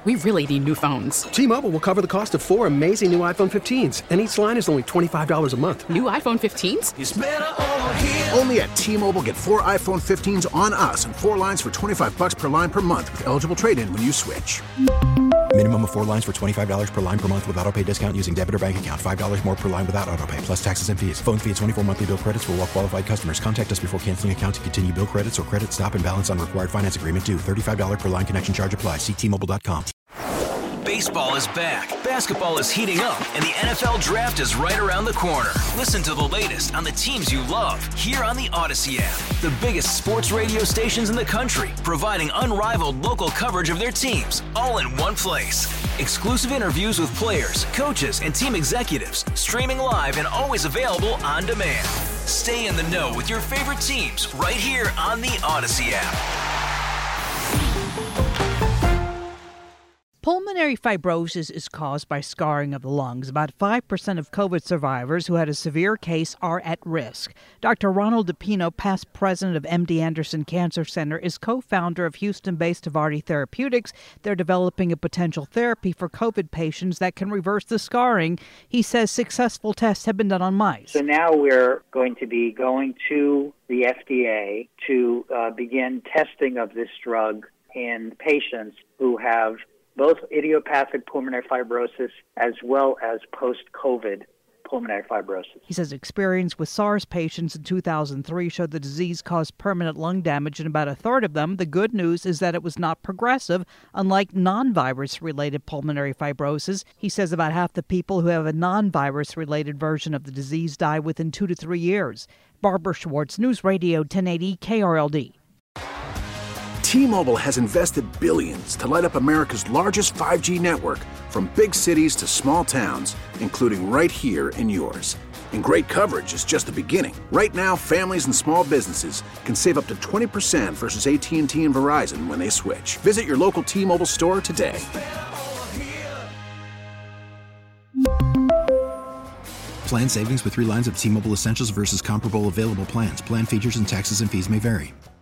We really need new phones. T-Mobile will cover the cost of 4 amazing new iPhone 15s, and each line is only $25 a month. New iPhone 15s? It's better over here. Only at T-Mobile, get 4 iPhone 15s on us and 4 lines for $25 per line per month with eligible trade-in when you switch. Minimum of 4 lines for $25 per line per month with autopay discount using debit or bank account. $5 more per line without autopay, plus taxes and fees. Phone fee at 24 monthly bill credits for well-qualified customers. Contact us before canceling account to continue bill credits or credit stop and balance on required finance agreement due. $35 per line connection charge applies. See T-Mobile.com. Baseball is back, basketball is heating up, and the NFL Draft is right around the corner. Listen to the latest on the teams you love here on the Odyssey app. The biggest sports radio stations in the country, providing unrivaled local coverage of their teams, all in one place. Exclusive interviews with players, coaches, and team executives, streaming live and always available on demand. Stay in the know with your favorite teams right here on the Odyssey app. Pulmonary fibrosis is caused by scarring of the lungs. About 5% of COVID survivors who had a severe case are at risk. Dr. Ronald DePino, past president of MD Anderson Cancer Center, is co-founder of Houston-based Havarti Therapeutics. They're developing a potential therapy for COVID patients that can reverse the scarring. He says successful tests have been done on mice. So now we're going to be going to the FDA to begin testing of this drug in patients who have both idiopathic pulmonary fibrosis as well as post-COVID pulmonary fibrosis. He says experience with SARS patients in 2003 showed the disease caused permanent lung damage in about a third of them. The good news is that it was not progressive, unlike non-virus-related pulmonary fibrosis. He says about half the people who have a non-virus-related version of the disease die within 2 to 3 years. Barbara Schwartz, News Radio 1080 KRLD. T-Mobile has invested billions to light up America's largest 5G network, from big cities to small towns, including right here in yours. And great coverage is just the beginning. Right now, families and small businesses can save up to 20% versus AT&T and Verizon when they switch. Visit your local T-Mobile store today. Plan savings with 3 lines of T-Mobile Essentials versus comparable available plans. Plan features and taxes and fees may vary.